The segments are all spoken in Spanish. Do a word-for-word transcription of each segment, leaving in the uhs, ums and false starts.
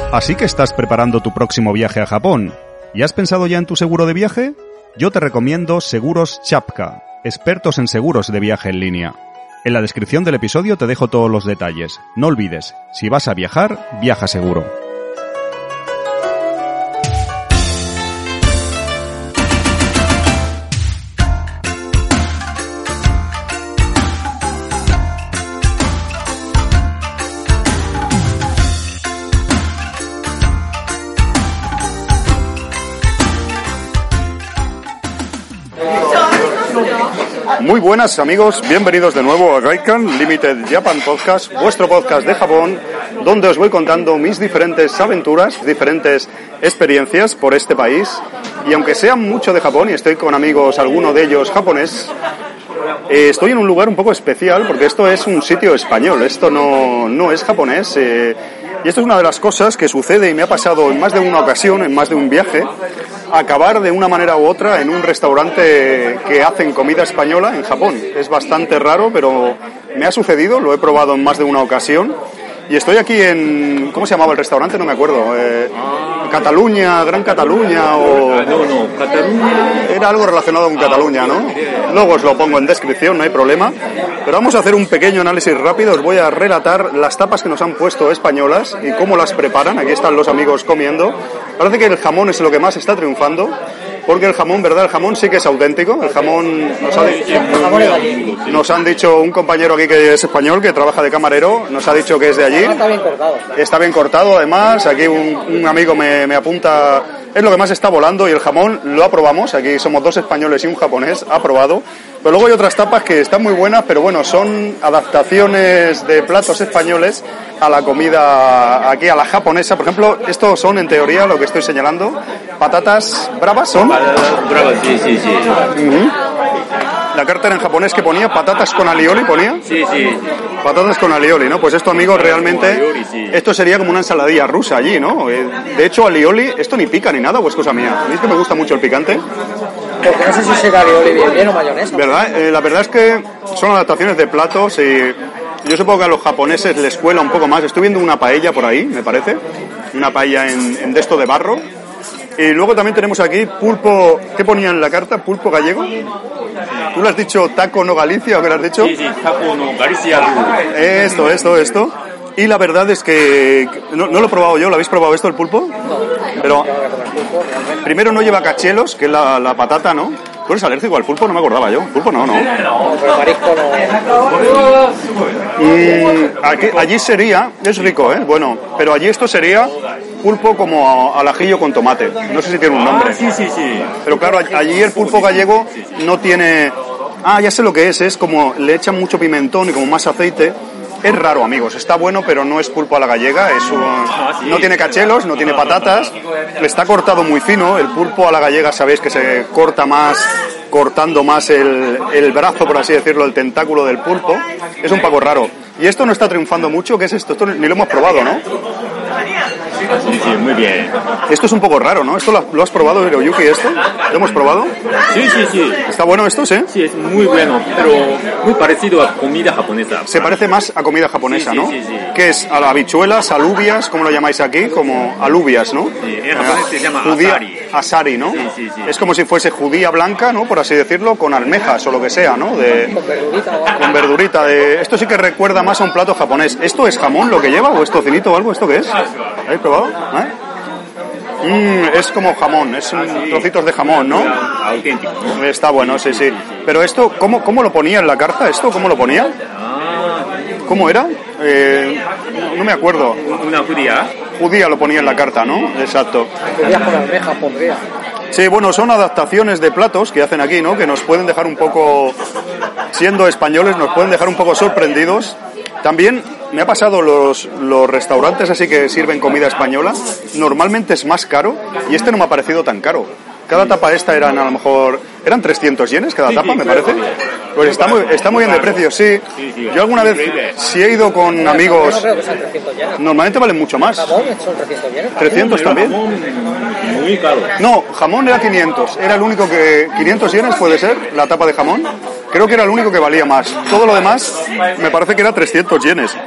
Así que estás preparando tu próximo viaje a Japón. ¿Y has pensado ya en tu seguro de viaje? Yo te recomiendo Seguros Chapka, expertos en seguros de viaje en línea. En la descripción del episodio te dejo todos los detalles. No olvides, si vas a viajar, viaja seguro. Muy buenas amigos, bienvenidos de nuevo a Gaikan Limited Japan Podcast, vuestro podcast de Japón, donde os voy contando mis diferentes aventuras, diferentes experiencias por este país. Y aunque sean mucho de Japón y estoy con amigos, alguno de ellos japonés, eh, estoy en un lugar un poco especial porque esto es un sitio español, esto no, no es japonés. Eh, y esto es una de las cosas que sucede y me ha pasado en más de una ocasión, en más de un viaje, acabar de una manera u otra en un restaurante que hacen comida española en Japón. Es bastante raro, pero me ha sucedido, lo he probado en más de una ocasión. Y estoy aquí en... ¿Cómo se llamaba el restaurante? No me acuerdo. Eh, Cataluña, Gran Cataluña o... No, no, Cataluña... Era algo relacionado con Cataluña, ¿no? Luego os lo pongo en descripción, no hay problema. Pero vamos a hacer un pequeño análisis rápido. Os voy a relatar las tapas que nos han puesto españolas y cómo las preparan. Aquí están los amigos comiendo. Parece que el jamón es lo que más está triunfando. Porque el jamón, ¿verdad? El jamón sí que es auténtico. El jamón nos, ha dicho, nos han dicho un compañero aquí que es español, que trabaja de camarero, nos ha dicho que es de allí. Está bien cortado. Está bien cortado, además. Aquí un, un amigo me, me apunta, es lo que más está volando, y el jamón lo aprobamos. Aquí somos dos españoles y un japonés, aprobado. Pero luego hay otras tapas que están muy buenas, pero bueno, son adaptaciones de platos españoles a la comida aquí, a la japonesa. Por ejemplo, estos son, en teoría, lo que estoy señalando, patatas bravas, ¿son? Bravas, sí, sí, sí. Uh-huh. La carta era en japonés que ponía patatas con alioli, ponía. Sí, sí. Patatas con alioli, ¿no? Pues esto, amigos, realmente, esto sería como una ensaladilla rusa allí, ¿no? De hecho, alioli, esto ni pica ni nada, o es cosa mía. A mí es que me gusta mucho el picante. Porque no sé si será alioli bien, bien o mayonesa. ¿Verdad? Eh, la verdad es que son adaptaciones de platos y yo supongo que a los japoneses les cuela un poco más. Estoy viendo una paella por ahí, me parece. Una paella en, en de esto de barro. Y luego también tenemos aquí pulpo. ¿Qué ponía en la carta? ¿Pulpo gallego? ¿Tú le has dicho taco no Galicia o qué le has dicho? Sí, sí, taco no Galicia. Esto, esto, esto. Y la verdad es que no, no lo he probado yo. ¿Lo habéis probado esto, el pulpo? No. Pero primero no lleva cachelos, que es la, la patata, ¿no? ¿Tú eres alérgico al pulpo? No me acordaba yo. Pulpo no, ¿no? No, pero marisco no. Y aquí, allí sería, es rico, ¿eh? Bueno, pero allí esto sería pulpo como al ajillo con tomate. No sé si tiene un nombre. Ah, sí, sí, sí. Pero claro, allí el pulpo gallego no tiene... Ah, ya sé lo que es. Es como le echan mucho pimentón y como más aceite. Es raro, amigos, está bueno, pero no es pulpo a la gallega, es un... no tiene cachelos, no tiene patatas, está cortado muy fino. El pulpo a la gallega sabéis que se corta más, cortando más el, el brazo, por así decirlo, el tentáculo del pulpo. Es un poco raro. Y esto no está triunfando mucho. ¿Qué es esto? Esto ni lo hemos probado, ¿no? Sí, sí, muy bien. Esto es un poco raro, ¿no? ¿Esto lo, lo has probado, Hiroyuki, esto? ¿Lo hemos probado? Sí, sí, sí. ¿Está bueno esto, sí? Sí, es muy bueno, pero muy parecido a comida japonesa. Se parece más a comida japonesa, sí, ¿no? Sí, sí, sí. ¿Qué es? A las habichuelas, alubias, ¿cómo lo llamáis aquí? Como alubias, ¿no? Sí, en japonés se llama judía, asari. Asari, ¿no? Sí, sí, sí. Es como si fuese judía blanca, ¿no? Por así decirlo, con almejas o lo que sea, ¿no? De, Con verdurita. con verdurita. De, esto sí que recuerda más a un plato japonés. ¿Esto es jamón lo que lleva o es tocinito o algo? ¿Esto qué es? ¿Habéis probado? ¿Eh? Mm, es como jamón, es un, trocitos de jamón, ¿no? Auténtico, ¿no? Está bueno, sí, sí. Pero esto, ¿cómo, cómo lo ponía en la carta? ¿Esto cómo lo ponía? ¿Cómo era? Eh, no me acuerdo. Una judía. Judía lo ponía en la carta, ¿no? Exacto. Judías con almejas pondría. Sí, bueno, son adaptaciones de platos que hacen aquí, ¿no? Que nos pueden dejar un poco, siendo españoles, nos pueden dejar un poco sorprendidos. También me ha pasado los, los restaurantes así que sirven comida española, normalmente es más caro y este no me ha parecido tan caro. Cada tapa esta eran a lo mejor, eran trescientos yenes cada tapa, me parece. Pues está muy, está muy bien de precio, sí. Yo alguna vez, si he ido con amigos, No creo que sean trescientos yenes. normalmente valen mucho más. Jamón son trescientos yenes. ¿trescientos también? Muy caro. No, jamón era quinientos, era el único que... ¿quinientos yenes puede ser la tapa de jamón? Creo que era el único que valía más. Todo lo demás me parece que era trescientos yenes.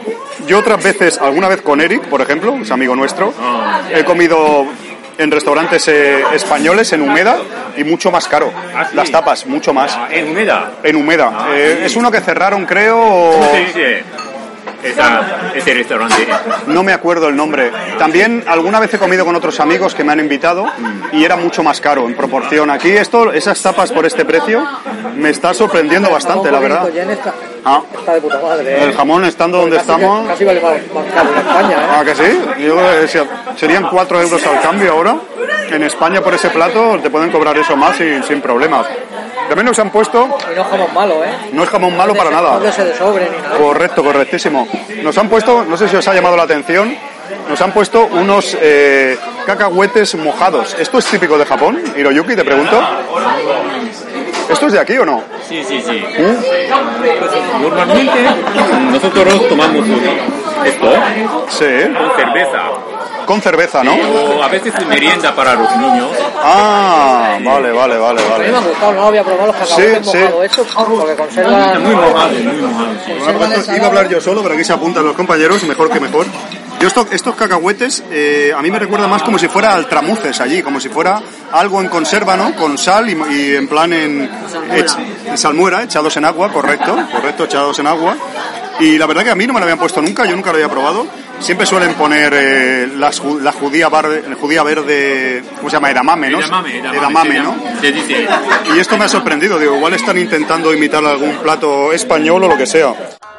yo otras veces, alguna vez con Eric, por ejemplo, es amigo nuestro, Ah. he comido en restaurantes eh, españoles en Humeda y mucho más caro. ¿Ah, sí? Las tapas, mucho más. Ah, en Humeda. En Humeda. Ah, Eh, sí. es uno que cerraron, creo, o... ¿Cómo se dice? Esa, ese restaurante. No me acuerdo el nombre. También alguna vez he comido con otros amigos que me han invitado y era mucho más caro en proporción. Aquí esto, esas tapas por este precio, me está sorprendiendo bastante, la verdad. Está, Ah, está de puta madre. ¿eh? el jamón estando donde Casi- estamos... Casi vale más, más caro en España, ¿eh? Ah, que sí. Yo creo que se- serían cuatro euros al cambio ahora. En España por ese plato te pueden cobrar eso más y, sin problemas. También nos han puesto, Y no es jamón malo, ¿eh? no es jamón malo para No nada. de ese de sobre ni nada. Correcto, correctísimo. Nos han puesto, no sé si os ha llamado la atención, nos han puesto unos eh, cacahuetes mojados. ¿Esto es típico de Japón, Hiroyuki, te pregunto? ¿Esto es de aquí o no? Sí, sí, sí. ¿Mm? Normalmente nosotros tomamos esto Sí, con cerveza. con cerveza, ¿no? O a veces merienda para los niños. Ah, vale, vale, vale, A mí me vale. han gustado, no había probado los cacahuetes Sí, sí. mojados estos, porque conservan... Muy mojado, muy mojado. Sí. conservan el Iba a hablar yo solo, pero aquí se apuntan los compañeros, mejor que mejor. Yo esto- estos cacahuetes eh, a mí me recuerda más como si fuera altramuces allí, como si fuera algo en conserva, ¿no? Con sal y, y en plan en, ech- en salmuera, echados en agua, correcto, correcto, echados en agua. Y la verdad que a mí no me lo habían puesto nunca, yo nunca lo había probado. Siempre suelen poner eh, las ju- la judía, bar- judía verde, ¿cómo se llama? Edamame, ¿no? Edamame, edamame, Edamame, se ¿no? llama- se dice. Y esto me ha sorprendido, digo, igual están intentando imitar algún plato español o lo que sea.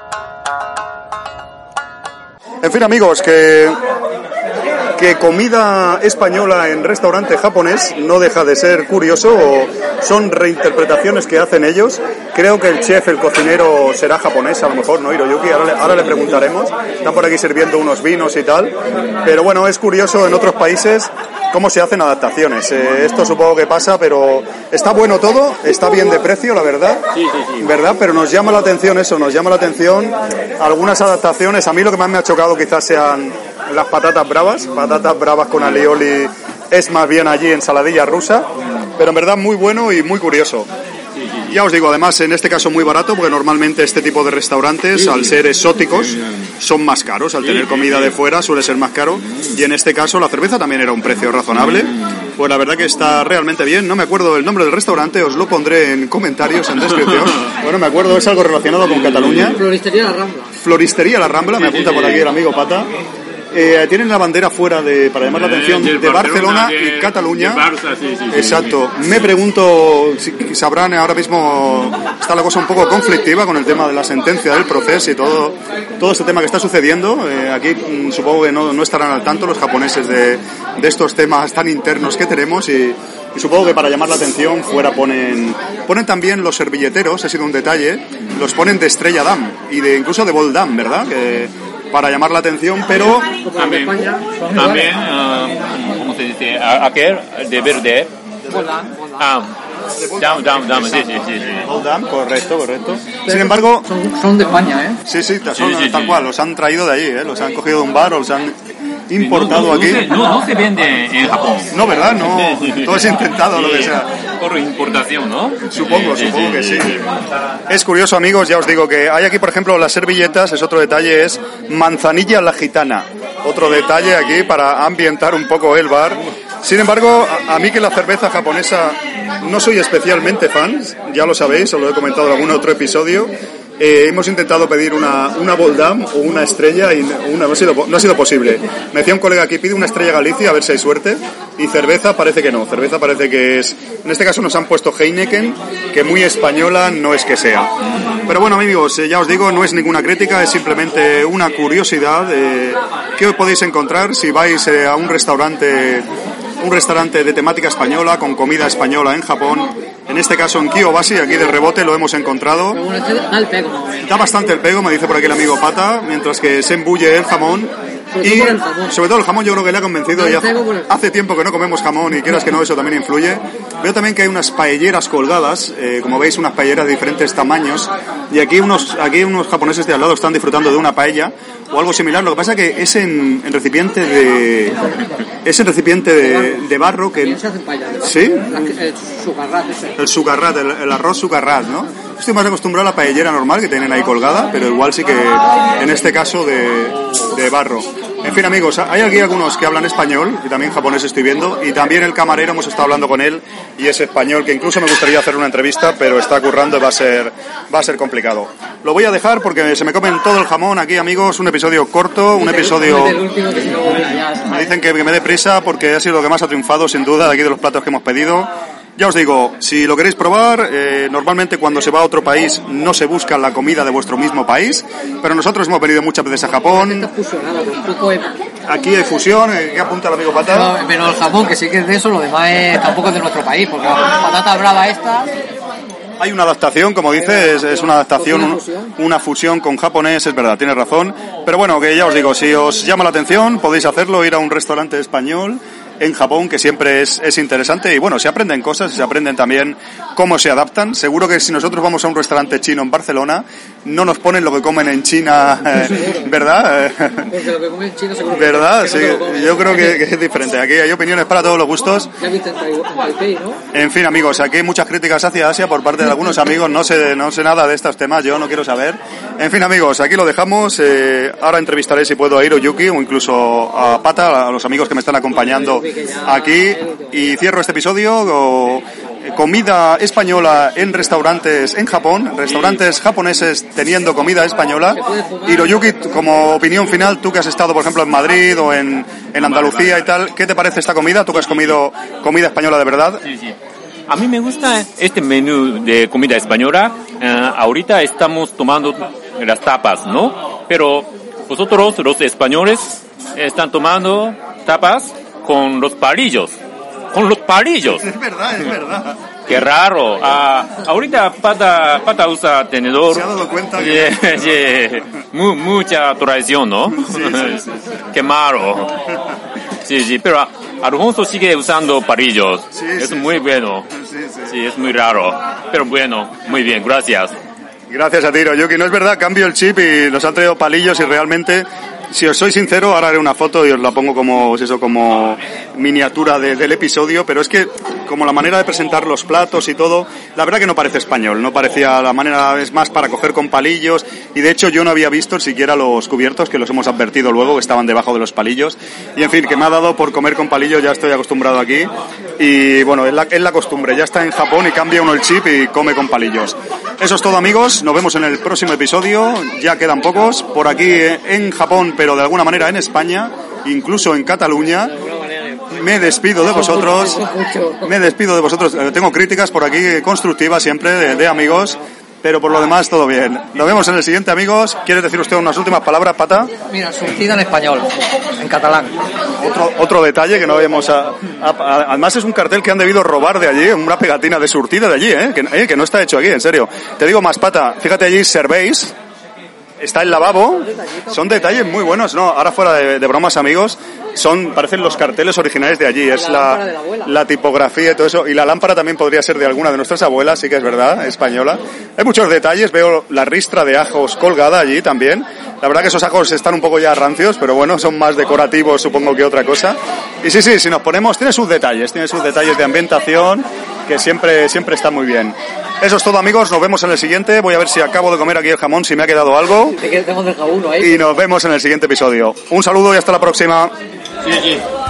En fin, amigos, que, que comida española en restaurante japonés no deja de ser curioso, o son reinterpretaciones que hacen ellos. Creo que el chef, el cocinero, será japonés, a lo mejor, ¿no, Hiroyuki? Ahora le, ahora le preguntaremos. Están por aquí sirviendo unos vinos y tal. Pero bueno, es curioso en otros países cómo se hacen adaptaciones. Eh, esto supongo que pasa, pero está bueno todo, está bien de precio, la verdad. Sí, sí, sí. ¿Verdad? Pero nos llama la atención eso, nos llama la atención algunas adaptaciones. A mí lo que más me ha chocado quizás sean las patatas bravas, patatas bravas con alioli, es más bien allí ensaladilla rusa, pero en verdad muy bueno y muy curioso. Ya os digo, además en este caso muy barato, porque normalmente este tipo de restaurantes, al ser exóticos, son más caros. Al tener comida de fuera suele ser más caro. Y en este caso la cerveza también era un precio razonable. Pues la verdad que está realmente bien. No me acuerdo el nombre del restaurante, os lo pondré en comentarios, en descripción. Bueno, me acuerdo, es algo relacionado con Cataluña. Floristería La Rambla. Floristería La Rambla, me apunta por aquí el amigo Pata. Eh, tienen la bandera fuera de, para llamar la atención, del de Barcelona de- y Cataluña. de Barça, sí, sí, sí. Exacto. Me pregunto si sabrán, ahora mismo está la cosa un poco conflictiva con el tema de la sentencia del proceso y todo, todo este tema que está sucediendo. Eh, aquí mm, supongo que no, no estarán al tanto los japoneses de, de estos temas tan internos que tenemos y, y supongo que para llamar la atención fuera ponen ponen también los servilleteros, ha sido un detalle, los ponen de Estrella Damm y de incluso de Bol Damm, ¿verdad? Que, para llamar la atención, pero También, también ah, ¿cómo se dice? A- Aquel de verde. Ah, down, down, down, sí, sí, sí. sí. Bol Damm, correcto, correcto. Sin embargo, Son, son de España, ¿eh? sí, sí, son, Sí, sí, tal sí. cual, los han traído de allí, ¿eh? Los han cogido de un bar o los han importado no, no, aquí. No se, no, no se vende en Japón. No, ¿verdad? No, todo es intentado, lo que sea. Por importación, ¿no? Supongo, Sí, sí, supongo sí, que sí. sí. Es curioso, amigos, ya os digo que hay aquí, por ejemplo, las servilletas, es otro detalle, es manzanilla la gitana. Otro detalle aquí para ambientar un poco el bar. Sin embargo, a, a mí que la cerveza japonesa no soy especialmente fan, ya lo sabéis, os lo he comentado en algún otro episodio. Eh, hemos intentado pedir una, una Bol Damm o una estrella y una, no, ha sido, no ha sido posible. Me decía un colega aquí, pide una estrella Galicia a ver si hay suerte. Y cerveza parece que no, cerveza parece que es... En este caso nos han puesto Heineken, que muy española no es que sea. Pero bueno, amigos, eh, ya os digo, no es ninguna crítica, es simplemente una curiosidad. Eh, ¿Qué podéis encontrar si vais eh, a un restaurante... un restaurante de temática española, con comida española en Japón, en este caso en Kiyobashi, aquí de rebote lo hemos encontrado. Pero bueno, este da el pego, ¿no? Da bastante el pego, me dice por aquí el amigo Pata, mientras que se embulle el jamón. Sobre Y todo por el jamón. sobre todo el jamón yo creo que le ha convencido. Da el Ya pego por el- hace tiempo que no comemos jamón y quieras que no, eso también influye. Veo también que hay unas paelleras colgadas, eh, como veis, unas paelleras de diferentes tamaños. Y aquí unos, aquí unos japoneses de al lado están disfrutando de una paella. o algo similar. Lo que pasa que es en, en recipiente de es en recipiente de, de barro que se hacen paella, ¿no? sí, el sucarrat ese. el sucarrat, el, el arroz sucarrat, ¿no? Estoy más acostumbrado a la paellera normal que tienen ahí colgada, pero igual sí que en este caso de, de barro. En fin, amigos, hay aquí algunos que hablan español y también japonés estoy viendo, y también el camarero hemos estado hablando con él y es español, que incluso me gustaría hacer una entrevista, pero está currando y va a ser va a ser complicado. Lo voy a dejar porque se me comen todo el jamón aquí, amigos. Un episodio corto, un episodio... Me dicen que me dé prisa porque ha sido lo que más ha triunfado, sin duda, de aquí de los platos que hemos pedido. Ya os digo, si lo queréis probar, eh, normalmente cuando se va a otro país no se busca la comida de vuestro mismo país, pero nosotros hemos venido muchas veces a Japón. Aquí hay fusión, ¿qué apunta el amigo Pata? No, pero el jamón, que sí que es de eso, lo demás es, tampoco es de nuestro país, porque la patata brava esta... Hay una adaptación, como dice, es, es una adaptación, una fusión. una fusión con japonés, es verdad, tienes razón. Pero bueno, que ya os digo, si os llama la atención, podéis hacerlo, ir a un restaurante español en Japón, que siempre es, es interesante, y bueno, se aprenden cosas y se aprenden también cómo se adaptan. Seguro que si nosotros vamos a un restaurante chino en Barcelona, no nos ponen lo que comen en China, eh, ¿verdad? Porque lo que comen en China seguro ¿verdad? que Sí, no comen. Yo creo que, que es diferente. Aquí hay opiniones para todos los gustos. Ya viste en Taipei, ¿no? En fin, amigos, aquí hay muchas críticas hacia Asia por parte de algunos amigos. No sé, no sé nada de estos temas, yo no quiero saber. En fin, amigos, aquí lo dejamos. Eh, ahora entrevistaré, si puedo, a Hiroyuki o incluso a Pata, a los amigos que me están acompañando aquí. Y cierro este episodio. O, comida española en restaurantes en Japón, restaurantes japoneses teniendo comida española. Hiroyuki, como opinión final, tú que has estado, por ejemplo, en Madrid o en, en Andalucía y tal, ¿qué te parece esta comida? Tú que has comido comida española de verdad. Sí, sí. A mí me gusta este menú de comida española. Uh, ahorita estamos tomando las tapas, ¿no? Pero vosotros, los españoles, están tomando tapas con los palillos. Con los palillos. Es verdad, es verdad. Qué raro. Ah, ahorita Pata, Pata usa tenedor. Se ha dado cuenta que... Yeah, yeah. Mu, mucha tradición, ¿no? Sí, sí, sí. Qué malo. Sí, sí, pero Alfonso sigue usando palillos. Sí, es sí, muy sí. bueno. Sí, sí. Sí, es muy raro. Pero bueno, muy bien, gracias. Gracias a ti, Hiroyuki. No es verdad, cambio el chip y nos han traído palillos y realmente... Si os soy sincero, ahora haré una foto y os la pongo como, eso, como miniatura de, del episodio, pero es que como la manera de presentar los platos y todo, la verdad que no parece español, no parecía la manera, es más para coger con palillos, y de hecho yo no había visto siquiera los cubiertos, que los hemos advertido luego, que estaban debajo de los palillos, y en fin, que me ha dado por comer con palillos, ya estoy acostumbrado aquí, y bueno, es la, es la costumbre, ya está en Japón y cambia uno el chip y come con palillos. Eso es todo, amigos, nos vemos en el próximo episodio, ya quedan pocos, por aquí en Japón, pero de alguna manera en España, incluso en Cataluña. Me despido de vosotros, me despido de vosotros, tengo críticas por aquí constructivas siempre de, de amigos, pero por lo demás todo bien. Nos vemos en el siguiente, amigos. ¿Quieres decir usted unas últimas palabras, Pata? Mira, surtida en español, en catalán. Otro, otro detalle que no vemos a, a, a, además es un cartel que han debido robar de allí, una pegatina de surtida de allí, ¿eh? Que, eh, que no está hecho aquí, en serio. Te digo más, Pata, fíjate allí, servéis. Está el lavabo, son detalles muy buenos, ¿no? Ahora fuera de, de bromas, amigos, son, parecen los carteles originales de allí, es la, la, la tipografía y todo eso, y la lámpara también podría ser de alguna de nuestras abuelas, sí que es verdad, española. Hay muchos detalles, veo la ristra de ajos colgada allí también. La verdad que esos ajos están un poco ya rancios, pero bueno, son más decorativos supongo que otra cosa. Y sí, sí, si nos ponemos, tiene sus detalles, tiene sus detalles de ambientación, que siempre, siempre está muy bien. Eso es todo, amigos, nos vemos en el siguiente. Voy a ver si acabo de comer aquí el jamón, si me ha quedado algo. Te quedamos del jabuno ahí. Y nos vemos en el siguiente episodio. Un saludo y hasta la próxima. Sí, sí.